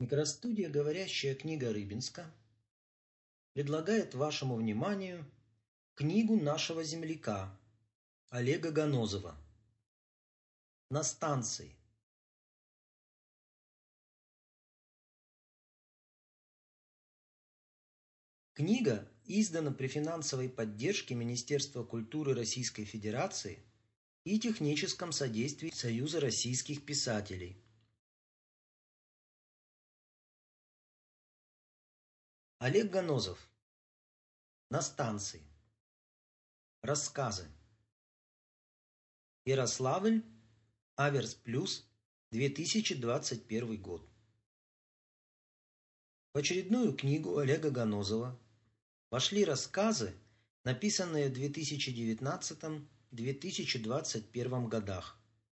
Микростудия «Говорящая книга Рыбинска» предлагает вашему вниманию книгу нашего земляка Олега Ганозова «На станции». Книга издана при финансовой поддержке Министерства культуры Российской Федерации и техническом содействии Союза российских писателей. Олег Ганозов. На станции. Рассказы. Ярославль. Аверс Плюс. 2021 год. В очередную книгу Олега Ганозова вошли рассказы, написанные в 2019-2021 годах.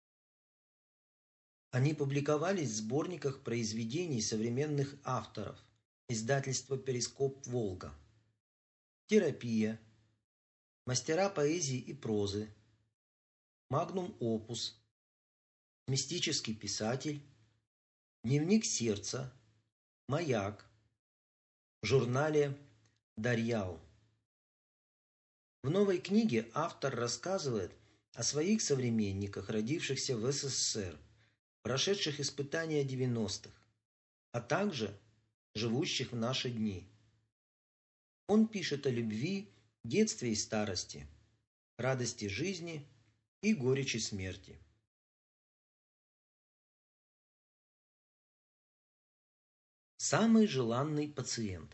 Они публиковались в сборниках произведений современных авторов издательства «Перископ Волга», «Терапия», «Мастера поэзии и прозы», «Магнум Опус», «Мистический писатель», «Дневник сердца», «Маяк», в журнале «Дарьял». В новой книге автор рассказывает о своих современниках, родившихся в СССР, прошедших испытания 90-х, а также живущих в наши дни. Он пишет о любви, детстве и старости, радости жизни и горечи смерти. Самый желанный пациент.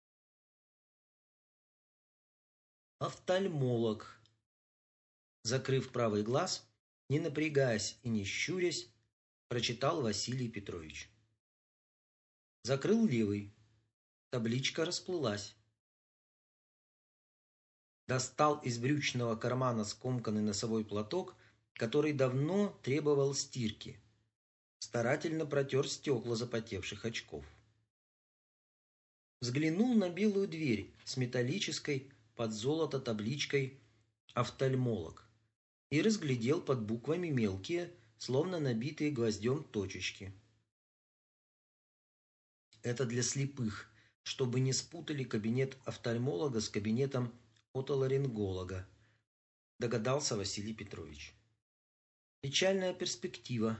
Офтальмолог. Закрыв правый глаз, не напрягаясь и не щурясь, прочитал Василий Петрович. Закрыл левый. Табличка расплылась. Достал из брючного кармана скомканный носовой платок, который давно требовал стирки. Старательно протер стекла запотевших очков. Взглянул на белую дверь с металлической под золото табличкой «Офтальмолог» и разглядел под буквами мелкие, словно набитые гвоздем точечки. Это для слепых, чтобы не спутали кабинет офтальмолога с кабинетом отоларинголога, догадался Василий Петрович. Печальная перспектива.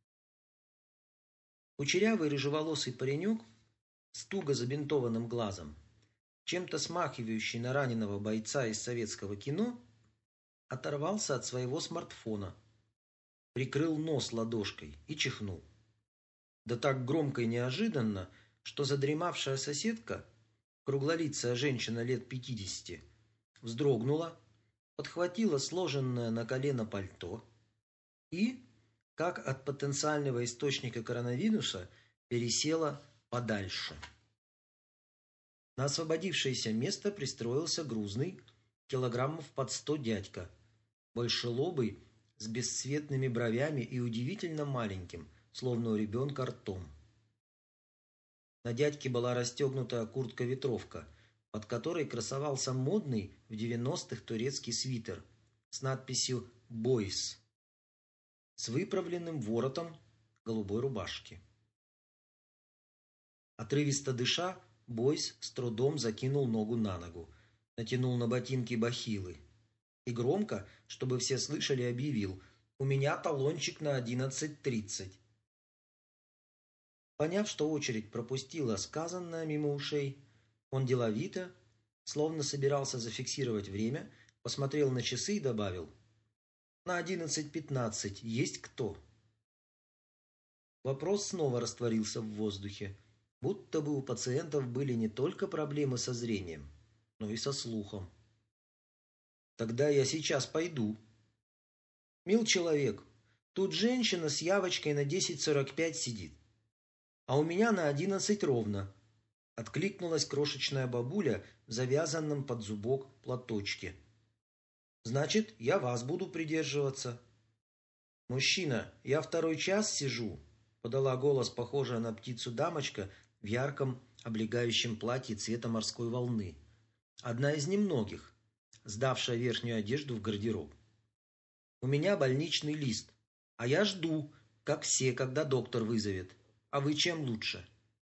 Кучерявый рыжеволосый паренек с туго забинтованным глазом, чем-то смахивающий на раненого бойца из советского кино, оторвался от своего смартфона, прикрыл нос ладошкой и чихнул. Да так громко и неожиданно, что задремавшая соседка, круглолицая женщина лет 50, вздрогнула, подхватила сложенное на колено пальто и, как от потенциального источника коронавируса, пересела подальше. На освободившееся место пристроился грузный, килограммов под 100 дядька, большелобый, с бесцветными бровями и удивительно маленьким, словно у ребенка, ртом. На дядьке была расстегнутая куртка-ветровка, под которой красовался модный в 90-х турецкий свитер с надписью «Бойс» с выправленным воротом голубой рубашки. Отрывисто дыша, Бойс с трудом закинул ногу на ногу, натянул на ботинки бахилы и громко, чтобы все слышали, объявил: «У меня талончик на 11:30». Поняв, что очередь пропустила сказанное мимо ушей, он деловито, словно собирался зафиксировать время, посмотрел на часы и добавил: «На 11:15 есть кто?» Вопрос снова растворился в воздухе, будто бы у пациентов были не только проблемы со зрением, но и со слухом. «Тогда я сейчас пойду». «Мил человек, тут женщина с явочкой на 10:45 сидит, а у меня на 11 ровно», — откликнулась крошечная бабуля в завязанном под зубок платочке. «Значит, я вас буду придерживаться». «Мужчина, я второй час сижу», — подала голос похожая на птицу дамочка в ярком облегающем платье цвета морской волны. Одна из немногих, сдавшая верхнюю одежду в гардероб. «У меня больничный лист, а я жду, как все, когда доктор вызовет. А вы чем лучше?»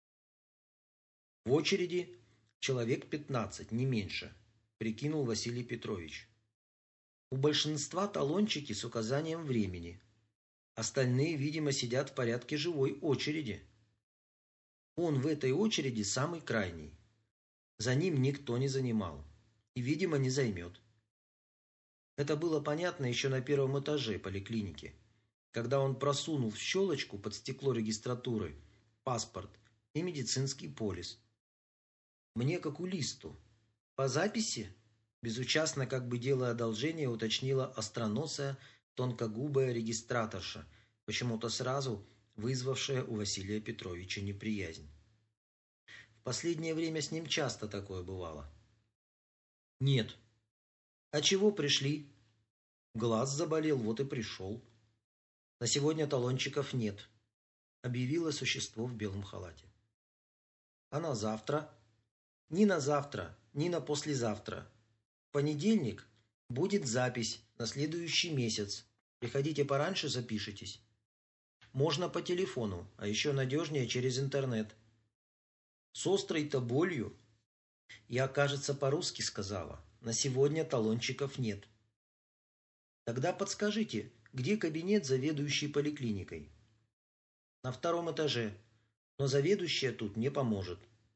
В очереди человек 15, не меньше, прикинул Василий Петрович. У большинства талончики с указанием времени. Остальные, видимо, сидят в порядке живой очереди. Он в этой очереди самый крайний. За ним никто не занимал. И, видимо, не займет. Это было понятно еще на первом этаже поликлиники, когда он просунул в щелочку под стекло регистратуры паспорт и медицинский полис. «Мне к окулисту. По записи?» Безучастно, как бы делая одолжение, уточнила остроносая, тонкогубая регистраторша, почему-то сразу вызвавшая у Василия Петровича неприязнь. В последнее время с ним часто такое бывало. «Нет». «А чего пришли?» «Глаз заболел, вот и пришел». «На сегодня талончиков нет», — объявило существо в белом халате. «А на завтра?» «Ни на завтра, ни на послезавтра. В понедельник будет запись на следующий месяц. Приходите пораньше, запишитесь. Можно по телефону, а еще надежнее через интернет». «С острой-то болью?» «Я, кажется, по-русски сказала. На сегодня талончиков нет». «Тогда подскажите, где кабинет заведующей поликлиникой?» «На втором этаже, но заведующая тут не поможет».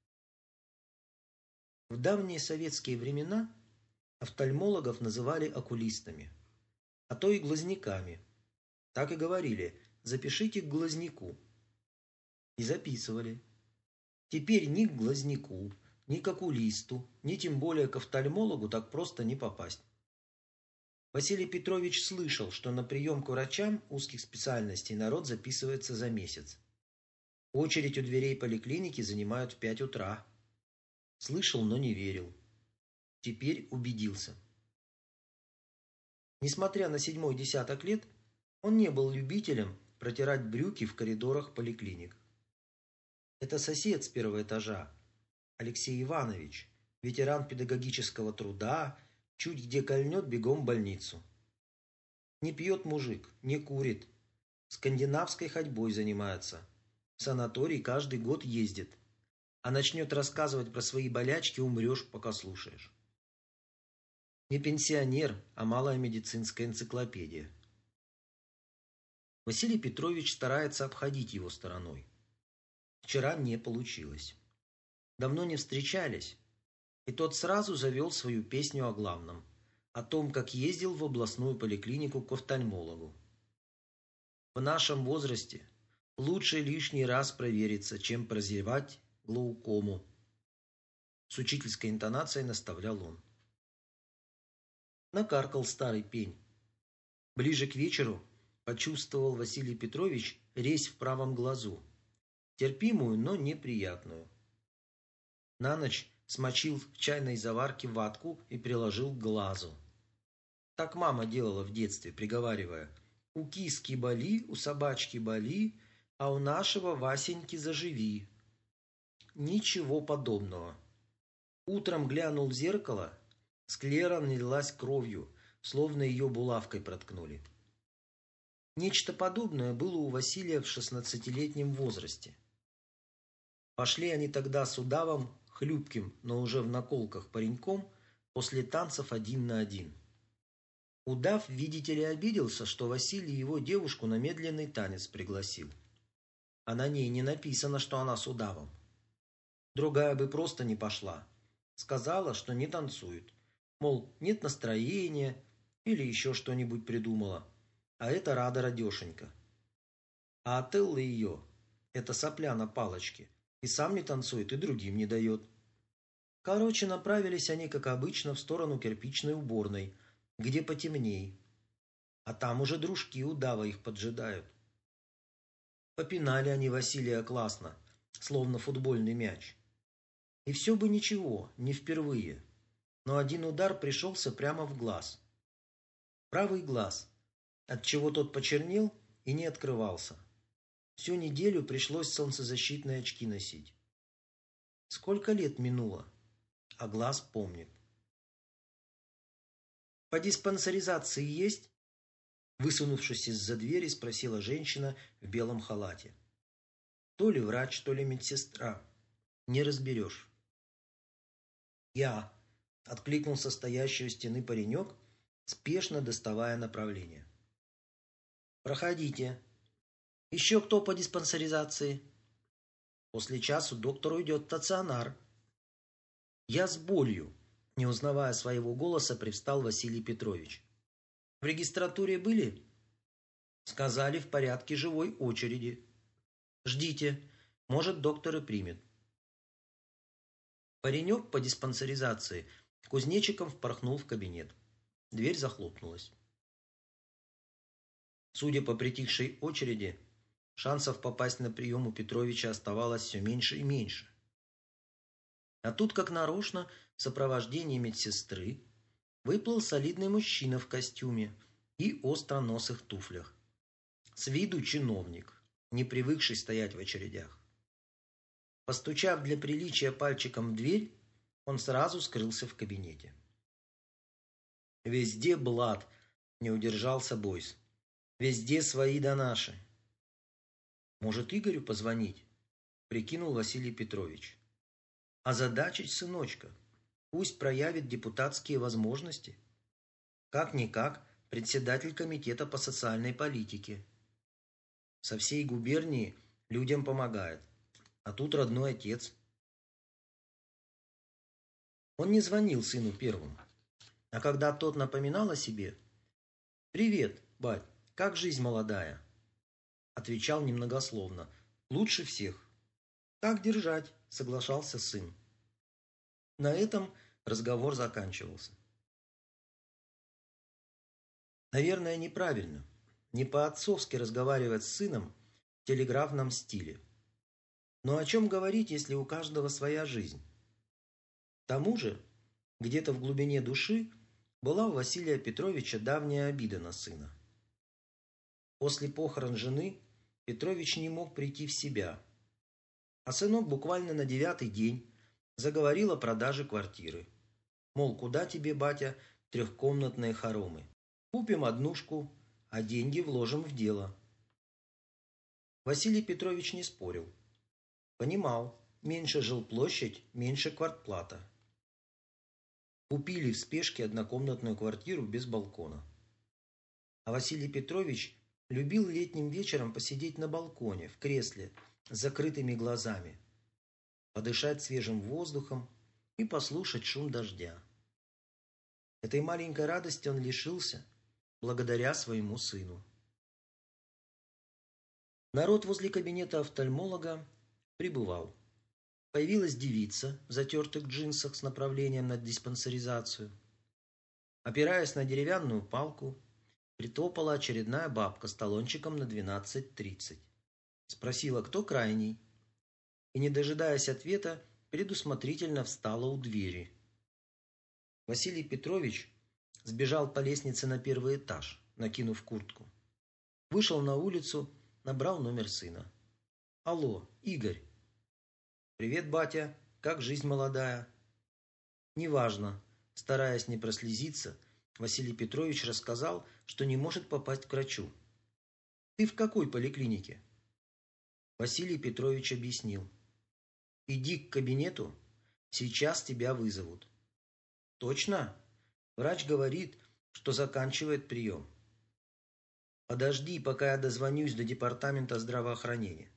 В давние советские времена офтальмологов называли окулистами, а то и глазниками. Так и говорили: «Запишите к глазнику». И записывали. Теперь ни к глазнику, ни к окулисту, ни тем более к офтальмологу так просто не попасть. Василий Петрович слышал, что на прием к врачам узких специальностей народ записывается за месяц. Очередь у дверей поликлиники занимают в 5 утра. Слышал, но не верил. Теперь убедился. Несмотря на 7-й десяток лет, он не был любителем протирать брюки в коридорах поликлиник. Это сосед с первого этажа, Алексей Иванович, ветеран педагогического труда, чуть где кольнет, бегом в больницу. Не пьет мужик, не курит, скандинавской ходьбой занимается, в санаторий каждый год ездит, а начнет рассказывать про свои болячки, умрешь, пока слушаешь. Не пенсионер, а малая медицинская энциклопедия. Василий Петрович старается обходить его стороной. Вчера не получилось. Давно не встречались, и тот сразу завел свою песню о главном, о том, как ездил в областную поликлинику к офтальмологу. В нашем возрасте лучше лишний раз провериться, чем прозевать глаукому. С учительской интонацией наставлял он. Накаркал старый пень. Ближе к вечеру почувствовал Василий Петрович резь в правом глазу. Терпимую, но неприятную. На ночь смочил в чайной заварке ватку и приложил к глазу. Так мама делала в детстве, приговаривая: «У киски боли, у собачки боли, а у нашего Васеньки заживи». Ничего подобного. Утром глянул в зеркало, склера налилась кровью, словно ее булавкой проткнули. Нечто подобное было у Василия в 16-летнем возрасте. Пошли они тогда с удавом, хлюпким, но уже в наколках пареньком, после танцев 1 на 1. Удав, видите ли, обиделся, что Василий его девушку на медленный танец пригласил. А на ней не написано, что она с удавом. Другая бы просто не пошла. Сказала, что не танцует. Мол, нет настроения или еще что-нибудь придумала. А это рада радешенька. А Отелло ее, это сопля на палочке, и сам не танцует, и другим не дает. Короче, направились они, как обычно, в сторону кирпичной уборной, где потемней. А там уже дружки удава их поджидают. Попинали они Василия классно, словно футбольный мяч. И все бы ничего, не впервые. Но один удар пришелся прямо в глаз. Правый глаз, отчего тот почернел и не открывался. Всю неделю пришлось солнцезащитные очки носить. Сколько лет минуло, а глаз помнит. «По диспансеризации есть?» Высунувшись из-за двери, спросила женщина в белом халате. То ли врач, то ли медсестра. не разберешь. «Я», — откликнулся стоящий у стены паренек, спешно доставая направление. «Проходите. Еще кто по диспансеризации? После часу доктор уйдет в стационар». «Я с болью», — не узнавая своего голоса, привстал Василий Петрович. «В регистратуре были?» «Сказали, в порядке живой очереди. Ждите, может, доктор и примет». Паренек по диспансеризации кузнечиком впорхнул в кабинет. Дверь захлопнулась. Судя по притихшей очереди, шансов попасть на прием у Петровича оставалось все меньше и меньше. А тут, как нарочно, в сопровождении медсестры выплыл солидный мужчина в костюме и остроносых туфлях. С виду чиновник, не привыкший стоять в очередях. Постучав для приличия пальчиком в дверь, он сразу скрылся в кабинете. «Везде блат», — не удержался Бойс. «Везде свои да наши». «Может, Игорю позвонить?» — прикинул Василий Петрович. «Озадачить сыночка. Пусть проявит депутатские возможности. Как-никак председатель комитета по социальной политике. Со всей губернии людям помогает. А тут родной отец». Он не звонил сыну первым. А когда тот напоминал о себе: «Привет, бать, как жизнь молодая?» отвечал немногословно: «Лучше всех». «Как держать?» — соглашался сын. На этом разговор заканчивался. Наверное, неправильно, не по-отцовски разговаривать с сыном в телеграфном стиле. Но о чем говорить, если у каждого своя жизнь? К тому же, где-то в глубине души была у Василия Петровича давняя обида на сына. После похорон жены Петрович не мог прийти в себя, а сынок буквально на 9-й день заговорил о продаже квартиры. Мол, куда тебе, батя, трехкомнатные хоромы? Купим однушку, а деньги вложим в дело. Василий Петрович не спорил. Понимал, меньше жилплощадь, меньше квартплата. Купили в спешке однокомнатную квартиру без балкона. А Василий Петрович любил летним вечером посидеть на балконе, в кресле, с закрытыми глазами, подышать свежим воздухом и послушать шум дождя. Этой маленькой радости он лишился благодаря своему сыну. Народ возле кабинета офтальмолога прибывал. Появилась девица в затертых джинсах с направлением на диспансеризацию. Опираясь на деревянную палку, притопала очередная бабка с талончиком на 12:30. Спросила, кто крайний, и, не дожидаясь ответа, предусмотрительно встала у двери. Василий Петрович сбежал по лестнице на 1-й этаж, накинув куртку. Вышел на улицу, набрал номер сына. «Алло, Игорь». «Привет, батя. Как жизнь молодая?» «Неважно». Стараясь не прослезиться, Василий Петрович рассказал, что не может попасть к врачу. «Ты в какой поликлинике?» Василий Петрович объяснил. «Иди к кабинету, сейчас тебя вызовут». «Точно?» Врач говорит, что заканчивает прием. «Подожди, пока я дозвонюсь до департамента здравоохранения».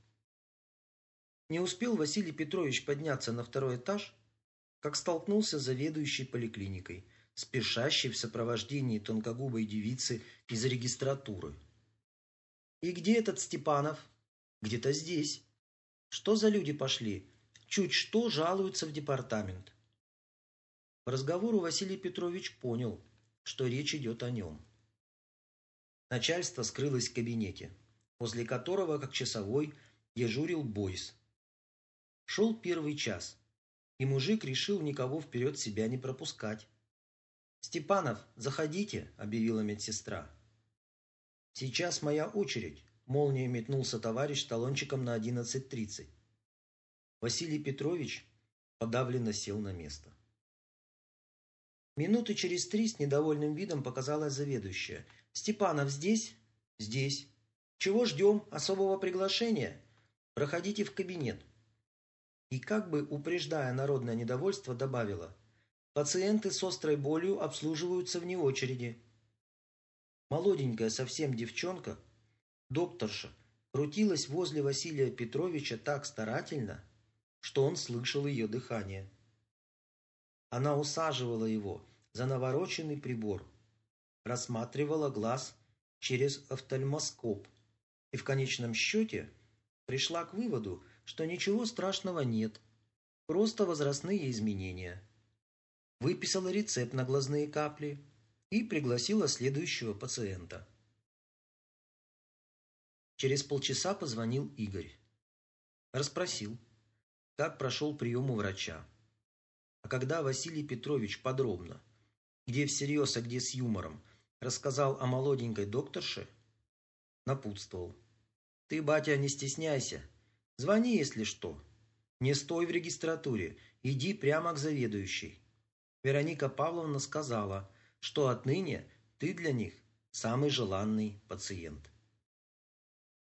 Не успел Василий Петрович подняться на 2-й этаж, как столкнулся с заведующей поликлиникой, спешащей в сопровождении тонкогубой девицы из регистратуры. «И где этот Степанов?» «Где-то здесь». «Что за люди пошли? Чуть что жалуются в департамент». По разговору Василий Петрович понял, что речь идет о нем. Начальство скрылось в кабинете, возле которого, как часовой, дежурил Бойс. Шел 1-й час, и мужик решил никого вперед себя не пропускать. «Степанов, заходите», — объявила медсестра. «Сейчас моя очередь», — молнией метнулся товарищ с талончиком на 11:30. Василий Петрович подавленно сел на место. Минуты через 3 с недовольным видом показалась заведующая. «Степанов здесь?» «Здесь». «Чего ждем? Особого приглашения? Проходите в кабинет». и, как бы упреждая народное недовольство, добавила: «Пациенты с острой болью обслуживаются вне очереди». Молоденькая совсем девчонка, докторша, крутилась возле Василия Петровича так старательно, что он слышал ее дыхание. Она усаживала его за навороченный прибор, рассматривала глаз через офтальмоскоп и в конечном счете пришла к выводу, что ничего страшного нет, просто возрастные изменения. Выписала рецепт на глазные капли и пригласила следующего пациента. Через полчаса позвонил Игорь. Расспросил, как прошел прием у врача. А когда Василий Петрович подробно, где всерьез, а где с юмором, рассказал о молоденькой докторше, напутствовал: «Ты, батя, не стесняйся. Звони, если что. Не стой в регистратуре, иди прямо к заведующей. Вероника Павловна сказала, что отныне ты для них самый желанный пациент».